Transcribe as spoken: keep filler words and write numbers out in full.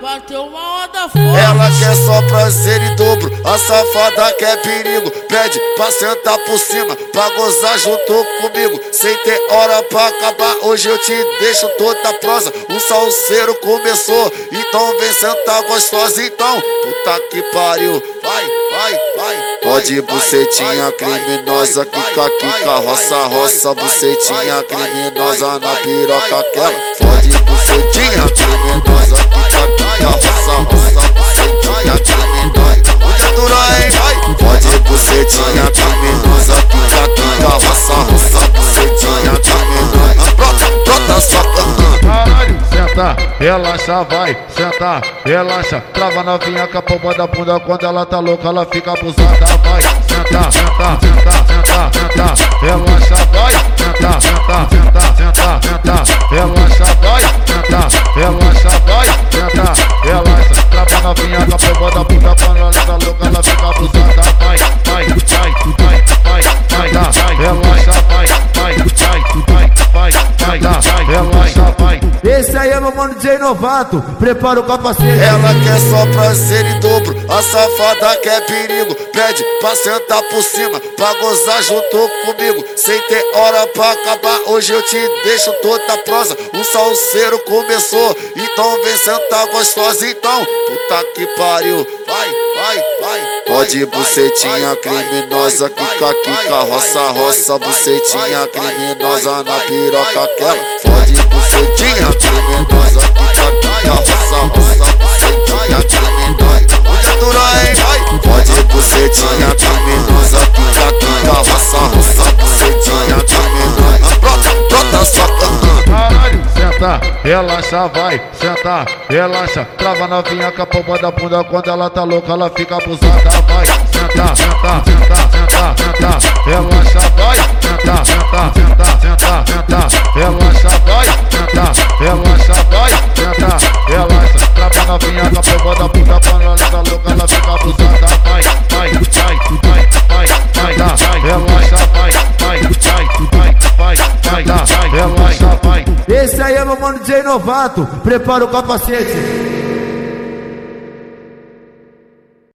bater uma onda forte. Ela quer só prazer em dobro, a safada quer perigo. Pede pra sentar por cima, pra gozar junto comigo. Sem ter hora pra acabar, hoje eu te deixo toda prosa. O salseiro começou, então vem sentar gostosa. Então, puta que pariu, vai, vai, vai. Pode bucetinha criminosa, quica, quica, roça, roça. Bucetinha criminosa na piroca quebra. Pode bucetinha criminosa, quica, quica, roça, roça. Bucetinha criminosa, pode aturar, hein, vai. Pode bucetinha criminosa, quica, quica, roça, roça. Bucetinha criminosa, brota, brota, soca. Caralho, senta, relaxa, vai, senta, relaxa. Trava novinha com a pomba da bunda, quando ela tá louca ela fica abusada, vai. Senta, senta, senta, senta, senta, relaxa, vai. Senta, senta, senta, senta, senta, relaxa, vai. Senta, relaxa, vai. Senta, relaxa. Trava novinha com a pomba da bunda, quando ela tá louca ela fica abusada, vai, vai, vai, vai, vai, vai, vai, relaxa, vai, vai, vai, vai, vai, vai, vai, relaxa, vai. Esse aí é meu mano D J Novato, prepara o capacete. Ela quer só prazer em dobro, a safada quer perigo. Pede pra sentar por cima, pra gozar junto comigo. Sem ter hora pra acabar, hoje eu te deixo toda prosa. O salseiro começou, então vem sentar gostosa. Então, puta que pariu, vai, vai, vai. Pode bucetinha criminosa, quica, quica, roça, roça. Bucetinha criminosa na piroca quebra. Pode bucetinha criminosa, quica, quica, roça, roça. Bucetinha criminosa, pode aturar, hein, vai. Pode bucetinha criminosa, quica, quica, roça, roça. Bucetinha criminosa, brota, brota, soca. Caralho, senta, relaxa, vai, senta, relaxa. Trava novinha com a pomba da bunda, quando ela tá louca ela fica abusada, vai. Senta, senta, senta, senta, senta, relaxa, vai. Senta, senta, senta, senta, senta, relaxa, vai. Senta, relaxa, vai. Senta, relaxa. Trava novinha com a pomba da bunda, quando ela tá louca ela fica abusada, vai, vai, vai, vai, vai, vai, vai, relaxa, vai, vai, vai, vai, vai, vai, vai, relaxa, vai. Esse aí é meu mano D J Novato, prepara o capacete.